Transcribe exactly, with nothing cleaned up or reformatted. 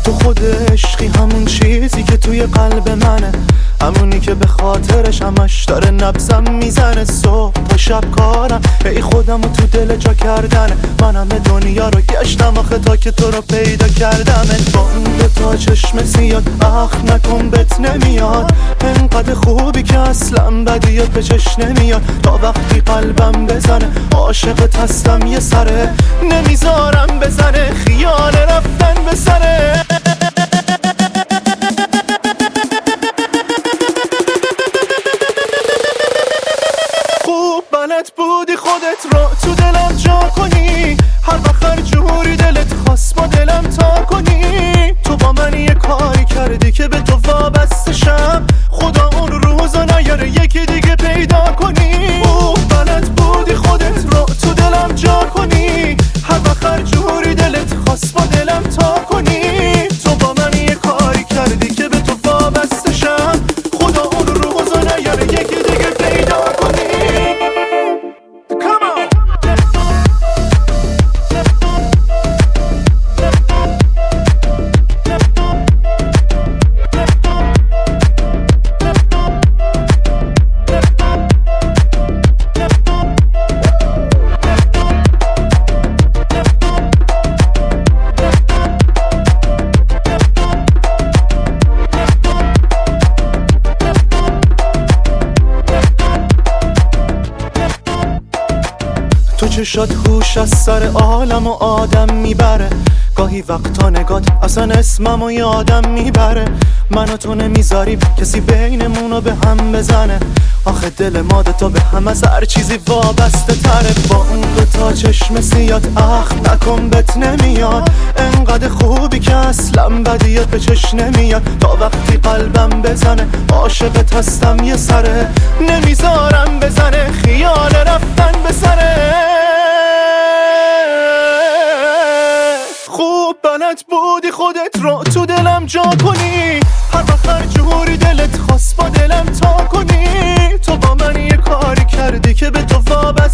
تو خود عشقی، همون چیزی که توی قلب منه، همونی که به خاطرش همش داره نبضم میزنه. صبح تا شب کارم ای خودم و تو دل جا کردنه. من همه دنیا رو گشتم آخه تا که تو رو پیدا کردم. با اون دوتا چشم سیاد اخ نکن بهت نمیاد، انقدر خوبی که اصلا بدیات به چشم نمیاد. تا وقتی قلبم بزنه عاشقت هستم یه سره، نمیذارم بزنه خیال رفتن به سره. خوب بلد بودی خودت رو تو دلم جا کنی، هر وقت هر جوری دلت خواست با دلم تا کنی. تو با من یه کاری کردی که به تو وابسته شم، خدا اون روزا نیاره یکی دیگه پیدا کنی. خوب بلد بودی خودت رو تو دلم جا کنی، هر وقت هر جوری دلت خواست با دلم تا کنی. تو با من یه کاری کردی که به تو وابسته شم، خدا اون روزا نیاره یکی دیگه پیدا کنی. تو چشات هوش از سر عالم و آدم میبره، گاهی وقتا نگات اصلا اسمم و یادم میبره. من و تو نمیذاریم کسی بینمونو به هم بزنه، آخه دل ما دوتا به هم از هر چیزی وابسته تره. با اون دوتا چشم سیاد اخ نکن بهت نمیاد، انقدر خوبی که اصلا بدیات به چشم نمیاد. تا وقتی قلبم بزنه عاشقت هستم یه سره، نمیذارم بزنه خیال رفتن به سره. خوب بلد بودی خودت رو تو دلم جا کنی، هر وقت هر جوری دلت خواست با دلم تا کنی. تو با من یه کاری کردی که به تو وابسته